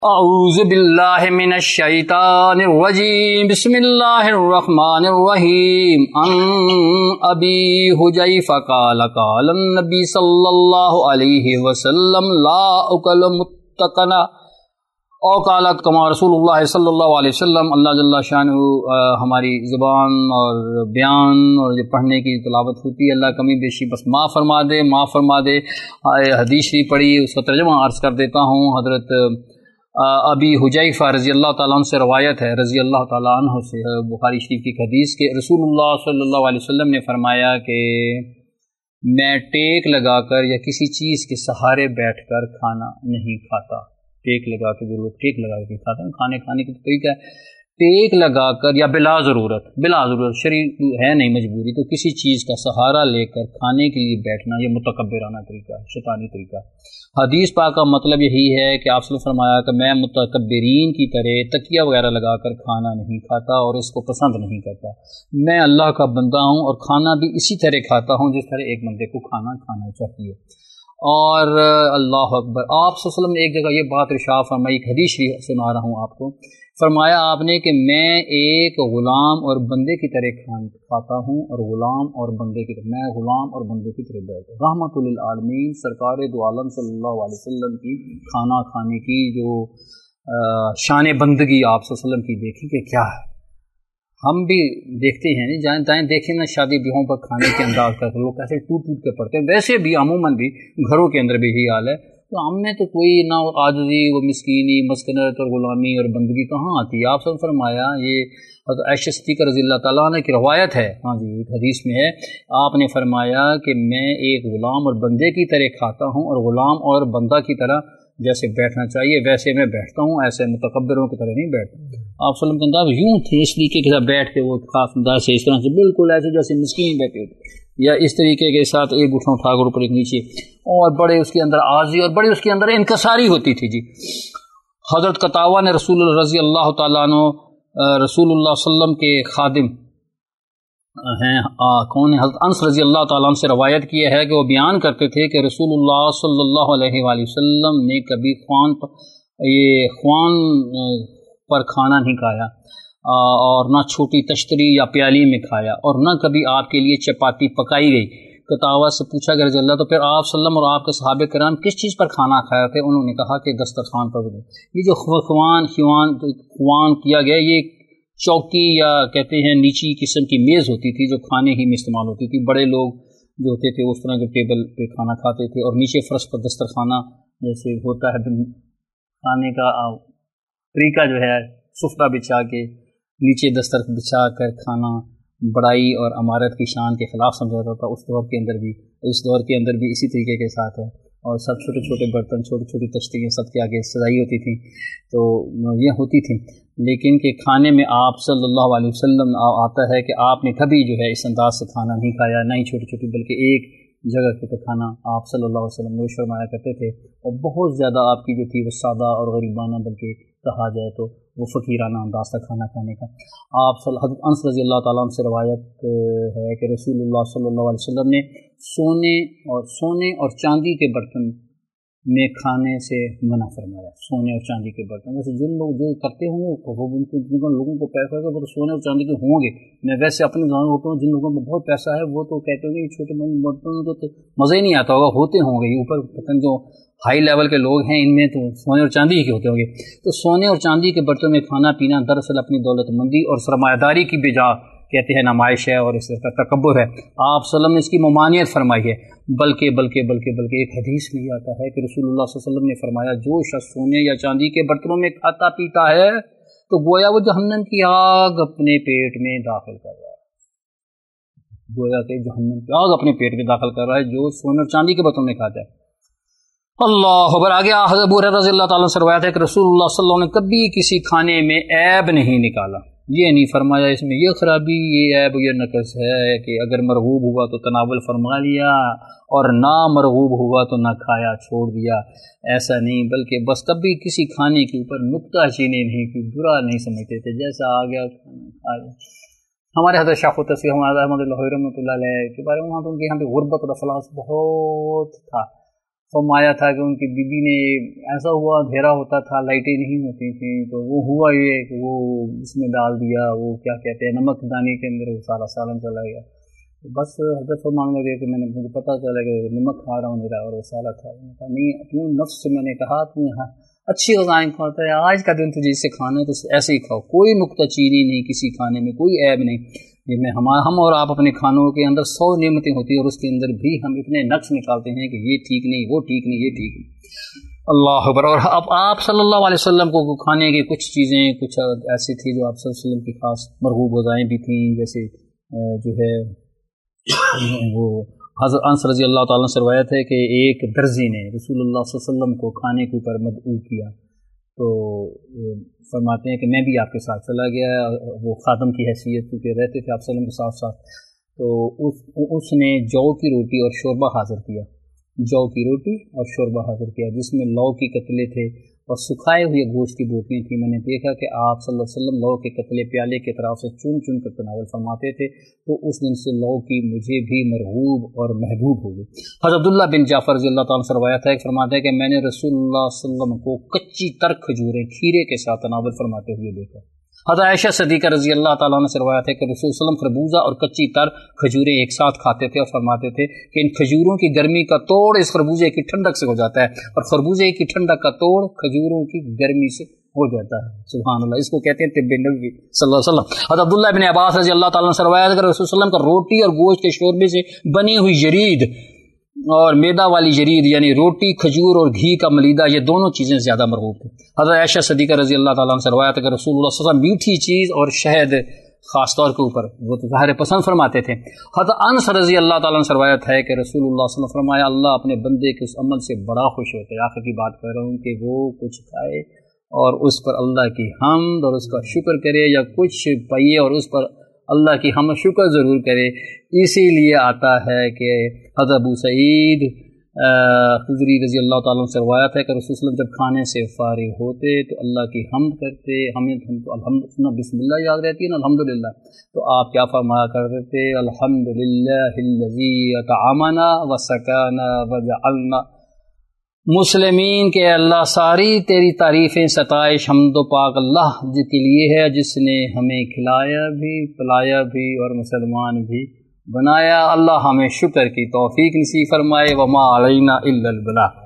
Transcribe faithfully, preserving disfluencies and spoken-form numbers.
اعوذ باللہ من الشیطان الرجیم بسم اللہ الرحمن الرحیم ان ابی حذیفہ قال قال النبی صلی اللہ علیہ وسلم لا اکل متقنا او قال کما رسول اللہ صلی اللہ علیہ وسلم۔ اللہ جل شانہ ہماری زبان اور بیان اور جو پڑھنے کی تلاوت ہوتی ہے اللہ کمی بیشی بس معاف فرما دے معاف فرما دے۔ حدیث شریف پڑھی اس کا ترجمہ عرض کر دیتا ہوں۔ حضرت ابی حذیفہ رضی اللہ تعالیٰ عنہ سے روایت ہے، رضی اللہ تعالیٰ عنہ سے، بخاری شریف کی حدیث کے رسول اللہ صلی اللہ علیہ وسلم نے فرمایا کہ میں ٹیک لگا کر یا کسی چیز کے سہارے بیٹھ کر کھانا نہیں کھاتا۔ ٹیک لگا کے جو لوگ ٹیک لگا کے کھاتے ہیں کھانے کھانے کا طریقہ ہے ٹیک لگا کر یا بلا ضرورت بلا ضرورت شرعی ہے نہیں مجبوری تو کسی چیز کا سہارا لے کر کھانے کے لیے بیٹھنا یہ متکبرانہ طریقہ ہے، شیطانی طریقہ ہے۔ حدیث پاک کا مطلب یہی ہے کہ آپ صلی اللہ علیہ وسلم فرمایا کہ میں متکبرین کی طرح تکیہ وغیرہ لگا کر کھانا نہیں کھاتا اور اس کو پسند نہیں کرتا۔ میں اللہ کا بندہ ہوں اور کھانا بھی اسی طرح کھاتا ہوں جس طرح ایک بندے کو کھانا کھانا چاہیے۔ اور اللہ اکبر، آپ صلی اللہ علیہ وسلم نے ایک جگہ یہ بات ارشاد فرمائی، ایک حدیث شریف سنا رہا ہوں آپ کو۔ فرمایا آپ نے کہ میں ایک غلام اور بندے کی طرح کھاتا ہوں اور غلام اور بندے کی طرح میں غلام اور بندے کی طرح بیٹھتا ہوں۔ رحمت للعالمین سرکار دو عالم صلی اللہ علیہ وسلم کی کھانا کھانے کی جو شان بندگی آپ صلی اللہ علیہ وسلم کی دیکھی کہ کیا ہے۔ ہم بھی دیکھتے ہیں جائیں تائیں دیکھیں نا شادی بیاہوں پر کھانے کے انداز کر لوگ کیسے ٹوٹ ٹوٹ کے پڑتے ہیں، ویسے بھی عموماً بھی گھروں کے اندر بھی یہی حال ہے۔ تو ہم میں تو کوئی نہ عاجزی و مسکینی مسکنت اور غلامی اور بندگی کہاں آتی ہے۔ آپ سے فرمایا یہ حضرت عائشہ صدیقہ رضی اللہ تعالیٰ عنہ کی روایت ہے، ہاں جی ایک حدیث میں ہے، آپ نے فرمایا کہ میں ایک غلام اور بندے کی طرح کھاتا ہوں اور غلام اور بندہ کی طرح جیسے بیٹھنا چاہیے ویسے میں بیٹھتا ہوں، ایسے متکبروں کی طرح نہیں بیٹھتا۔ آپ صلی اللہ علیہ وسلم کے انداز یوں تھے اس طریقے کے ساتھ بیٹھ کے وہ خاص انداز سے اس طرح سے بالکل ایسے جیسے مسکین بیٹھے ہوتے یا اس طریقے کے ساتھ ایک گھٹنا اٹھا کر اوپر ایک نیچے، اور بڑے اس کے اندر عاجزی اور بڑے اس کے اندر انکساری ہوتی تھی جی۔ حضرت قطاوہ نے رسول اللہ رضی اللہ تعالیٰ عنہ رسول اللہ صلی اللہ علیہ وسلم کے خادم ہیں کون ہیں حضرت انس رضی اللہ تعالیٰ عنہ سے روایت کیا ہے کہ وہ بیان کرتے تھے کہ رسول اللہ صلی اللہ علیہ وآلہ وسلم نے کبھی خوان یہ خوان پر کھانا نہیں کھایا اور نہ چھوٹی تشتری یا پیالی میں کھایا اور نہ کبھی آپ کے لیے چپاتی پکائی گئی۔ قطاوہ سے پوچھا کہ رضی اللہ تو پھر آپ صلی اللہ علیہ وسلم اور آپ کے صحابہ کرام کس چیز پر کھانا کھایا تھے؟ انہوں نے کہا کہ دسترخوان پر۔ یہ جو خوان خوان خوان کیا گیا یہ چوکی یا کہتے ہیں نیچی قسم کی میز ہوتی تھی جو کھانے ہی میں استعمال ہوتی تھی۔ بڑے لوگ جو ہوتے تھے اس طرح کے ٹیبل پہ کھانا کھاتے تھے اور نیچے فرش پر دسترخوانہ جیسے ہوتا ہے کھانے کا طریقہ جو ہے سفرہ بچھا کے نیچے دستر بچھا کر کھانا بڑائی اور عمارت کی شان کے خلاف سمجھا جاتا تھا۔ اس دور کے اندر بھی اس دور کے اندر بھی اسی طریقے کے ساتھ ہے، اور سب چھوٹے چھوٹے برتن چھوٹی چھوٹی تشتیاں سب کے آگے سجائی ہوتی تھیں تو یہ ہوتی تھیں، لیکن کہ کھانے میں آپ صلی اللہ علیہ وسلم آتا ہے کہ آپ نے کبھی جو ہے اس انداز سے کھانا نہیں کھایا، نہ ہی چھوٹی چھوٹی بلکہ ایک جگہ کے کھانا آپ صلی اللہ علیہ وسلم نوش فرمایا کرتے تھے، اور بہت زیادہ آپ کی جو تھی وہ سادہ اور غریبانہ بلکہ کہا جائے تو وہ فقیرانہ انداز تھا کھانا کھانے کا۔ آپ حضرت انس رضی اللہ تعالیٰ عنہ سے روایت ہے کہ رسول اللہ صلی اللہ علیہ وسلم نے سونے اور سونے اور چاندی کے برتن میں کھانے سے منع فرمایا۔ سونے اور چاندی کے برتن ویسے جن لوگ جو کرتے ہوں گے وہ ان کو جن لوگوں کو پیسہ ہے وہ سونے اور چاندی کے ہوں گے۔ میں ویسے اپنے جان ہوتا ہوں جن لوگوں کو بہت پیسہ ہے وہ تو کہتے ہوں گے چھوٹے برتن کو تو مزہ ہی نہیں آتا ہوگا، ہوتے ہوں گے اوپر پتن جو ہائی لیول کے لوگ ہیں ان میں تو سونے اور چاندی ہی کے ہوتے ہوں گے۔ تو سونے اور چاندی کے برتن میں کھانا پینا دراصل اپنی دولت مندی اور سرمایہ داری کی بجا کہتے ہیں نمائش ہے اور اس کا تکبر ہے۔ آپ صلی اللہ علیہ وسلم نے اس کی ممانعت فرمائی ہے، بلکہ بلکہ بلکہ بلکہ ایک حدیث میں یہ آتا ہے کہ رسول اللہ صلی اللہ علیہ وسلم نے فرمایا جو شخص سونے یا چاندی کے برتنوں میں کھاتا پیتا ہے تو گویا وہ جہنم کی آگ اپنے پیٹ میں داخل کر رہا ہے، گویا کہ جہنم کی آگ اپنے پیٹ میں داخل کر رہا ہے جو سونے اور چاندی کے برتنوں میں کھاتا ہے۔ اللہ اکبر۔ آگے حضرت ابو ہریرہ رضی اللہ تعالیٰ سے روایت ہے کہ رسول اللہ صلی اللہ علیہ وسلم نے کبھی کسی کھانے میں عیب نہیں نکالا، یہ نہیں فرمایا اس میں یہ خرابی یہ عیب یہ نقص ہے کہ اگر مرغوب ہوا تو تناول فرما لیا اور نہ مرغوب ہوا تو نہ کھایا چھوڑ دیا، ایسا نہیں، بلکہ بس کبھی کسی کھانے کے اوپر نکتہ چینی نہیں کی برا نہیں سمجھتے تھے، جیسا آ گیا کھانا آ گیا۔ ہمارے حضرت شیخ التصوف ہمارے احمد اللہ رحمۃ اللہ علیہ کے بارے میں وہاں تو ان کے یہاں پہ غربت اور افلاس بہت تھا، فرمایا تھا کہ ان کی بیوی نے ایسا ہوا اندھیرا ہوتا تھا، لائٹیں نہیں ہوتی تھیں، تو وہ ہوا یہ کہ وہ اس میں ڈال دیا، وہ کیا کہتے ہیں نمک دانی کے اندر وہ سارا سالن چلا گیا. بس حضرت فرمانے لگے کہ میں نے مجھے پتہ چلا کہ نمک کھا رہا ہوں میرا اور وہ سارا کھا رہا ہوں. کہا نہیں اپنے نفس سے میں نے کہا تو یہاں اچھی غذائیں کھاتا ہے، آج کا دن تجھے اس سے کھانا ہے تو ایسے ہی کھاؤ، کوئی نکتہ چینی نہیں کسی کھانے میں، کوئی عیب نہیں. جن میں ہم ہم اور آپ اپنے کھانوں کے اندر سو نعمتیں ہوتی ہیں اور اس کے اندر بھی ہم اتنے نقص نکالتے ہیں کہ یہ ٹھیک نہیں، وہ ٹھیک نہیں، یہ ٹھیک نہیں. اللہ اکبر. اور اب آپ صلی اللہ علیہ وسلم کو کھانے کی کچھ چیزیں کچھ ایسی تھی جو آپ صلی اللہ علیہ وسلم کی خاص مرغوب غذائیں بھی تھیں، جیسے جو ہے وہ حضرت انس رضی اللہ تعالیٰ سے روایت ہے کہ ایک درزی نے رسول اللہ صلی اللہ علیہ وسلم کو کھانے کے اوپر مدعو کیا، تو فرماتے ہیں کہ میں بھی آپ کے ساتھ چلا گیا، وہ خادم کی حیثیت کیونکہ رہتے تھے آپ صلی اللہ علیہ وسلم کے ساتھ ساتھ. تو اس اس نے جو کی روٹی اور شوربہ حاضر کیا، جو کی روٹی اور شوربہ حاضر کیا جس میں لو کی قتلے تھے اور سکھائے ہوئے گوشت کی بوٹیاں تھیں. میں نے دیکھا کہ آپ صلی اللہ علیہ وسلم لو کے قتلے پیالے کی طرف سے چن چن کر تناول فرماتے تھے، تو اس دن سے لو کی مجھے بھی مرغوب اور محبوب ہو گئی. حضرت عبداللہ بن جعفر رضی اللہ تعالیٰ سے روایت ہے، فرماتے ہیں کہ میں نے رسول اللہ صلی اللہ علیہ وسلم کو کچی تر کھجوریں کھیرے کے ساتھ تناول فرماتے ہوئے دیکھا. حضرت عائشہ صدیقہ رضی اللہ تعالیٰ عنہ سے روایت ہے کہ رسول صلی اللہ علیہ وسلم خربوزہ اور کچی تر کھجوریں ایک ساتھ کھاتے تھے اور فرماتے تھے کہ ان کھجوروں کی گرمی کا توڑ اس خربوزے کی ٹھنڈک سے ہو جاتا ہے اور خربوزے کی ٹھنڈک کا توڑ کھجوروں کی گرمی سے ہو جاتا ہے. سبحان اللہ. اس کو کہتے ہیں طب نبوی صلی اللہ علیہ وسلم. حضرت عبداللہ بن عباس رضی اللہ تعالیٰ عنہ سے روایت ہے کہ رسول صلی اللہ علیہ وسلم کا روٹی اور گوشت کے شوربے سے بنی ہوئی جرید اور میدا والی جرید یعنی روٹی، کھجور اور گھی کا ملیدہ، یہ دونوں چیزیں زیادہ مرغوب تھیں. حضرت عائشہ صدیقہ رضی اللہ تعالیٰ عنہ سے روایت ہے کہ رسول اللہ صلی اللہ علیہ وسلم میٹھی چیز اور شہد خاص طور کے اوپر وہ تو ظاہر پسند فرماتے تھے. حضرت انس رضی اللہ تعالیٰ عنہ سے روایت ہے کہ رسول اللہ صلی اللہ علیہ وسلم فرمایا اللہ اپنے بندے کے اس عمل سے بڑا خوش ہوتا ہے. آخر کی بات کر رہا ہوں کہ وہ کچھ کھائے اور اس پر اللہ کی حمد اور اس کا شکر کرے، یا کچھ پائیے اور اس پر اللہ کی حمد شکر ضرور کرے. اسی لیے آتا ہے کہ حضرت ابو سعید خدری رضی اللہ تعالیٰ سے روایت ہے کہ رسول صلی اللہ علیہ وسلم جب کھانے سے فارغ ہوتے تو اللہ کی حمد کرتے. ہمیں ہم تو الحمد بسم اللہ یاد رہتی ہے نا الحمدللہ، تو آپ کیا فرمایا کرتے تھے؟ الحمدللہ الذی اطعمنا وسقانا وجعلنا مسلمین کے اللہ ساری تیری تعریفیں ستائش حمد و پاک اللہ کے لیے ہے جس نے ہمیں کھلایا بھی پلایا بھی اور مسلمان بھی بنایا. اللہ ہمیں شکر کی توفیق نصیب فرمائے. وما علینا الا البلاغ.